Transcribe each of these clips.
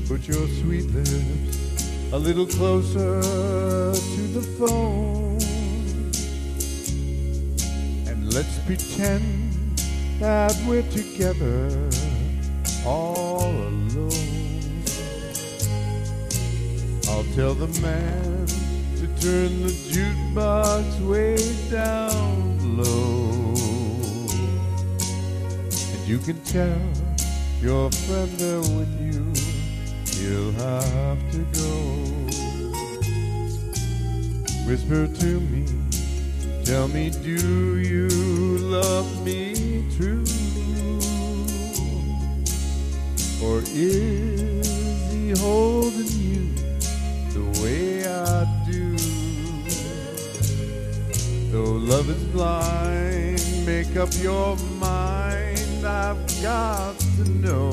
Put your sweet lips a little closer to the phone, and let's pretend that we're together all alone. I'll tell the man to turn the jukebox way down low, and you can tell your friend there with you, he'll have to go. Whisper to me, tell me, do you love me true? Or is he holding you the way I do? Though love is blind, make up your mind, I've got to know.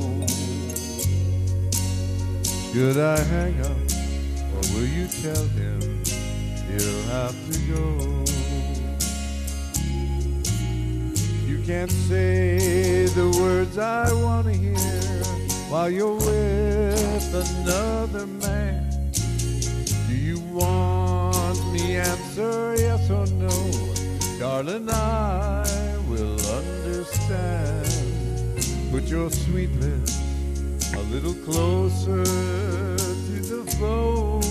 Should I hang up, or will you tell him he'll have to go? You can't say the words I want to hear while you're with another man. Do you want me answer yes or no? Darling, I will understand. Put your sweet lips a little closer to the phone,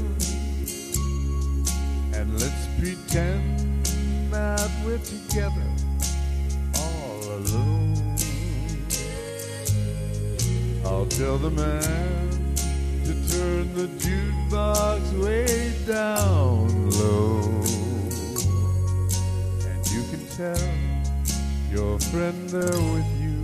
and let's pretend that we're together all alone. I'll tell the man to turn the jukebox way down low, and you can tell your friend there with you,